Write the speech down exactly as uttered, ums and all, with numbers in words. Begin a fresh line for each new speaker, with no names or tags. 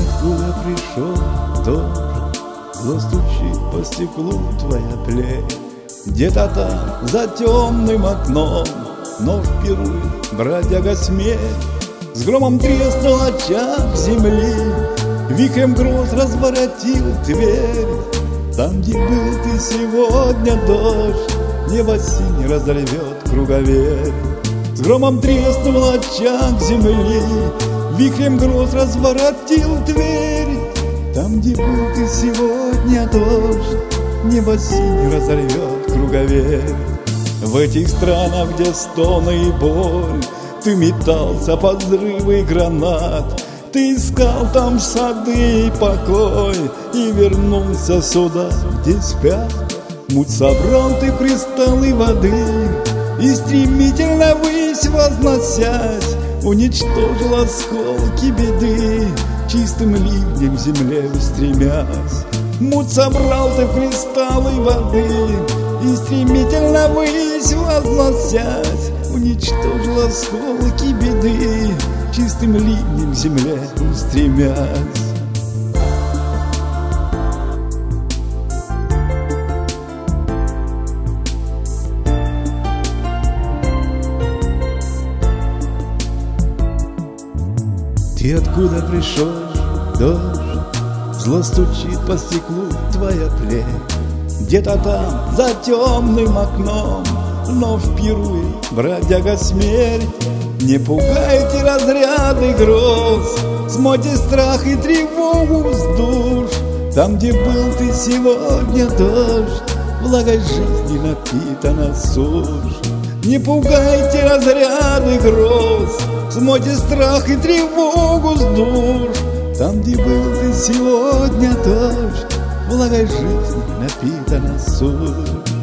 откуда пришел дождь, зло стучит по стеклу твоя плеть. Где-то там, за темным окном, вновь пирует бродяга смерть. С громом треснул очаг земли, вихрем гроз разворотил Тверь. Там, где был ты сегодня, дождь небо синее разорвет круговерь. С громом треснул очаг земли, вихрем гроз разворотил Тверь. Там, где был ты сегодня, дождь небо синее разорвет круговерь. В этих странах, где стоны и боль, ты метался под взрывы гранат. Ты искал там сады и покой, и вернулся сюда, где спят. Муть собрал ты кристаллы воды, и стремительно ввысь возносясь, уничтожил осколки беды, чистым ливнем земле устремясь. Муть собрал ты кристаллы воды, и стремительно ввысь возносясь, уничтожил осколки беды, чистым ливнем земле устремясь. Ты откуда пришел, дождь? Зло стучит по стеклу твоя плеть. Где-то там, за темным окном, вновь пирует бродяга смерть. Не пугайте разряды гроз, смойте страх и тревогу с душ. Там, где был ты сегодня, дождь влагой жизни напитана сушь. Не пугайте разряды гроз, смойте страх и тревогу с душ. Там, где был ты сегодня, дождь влагой жизни напитана сушь.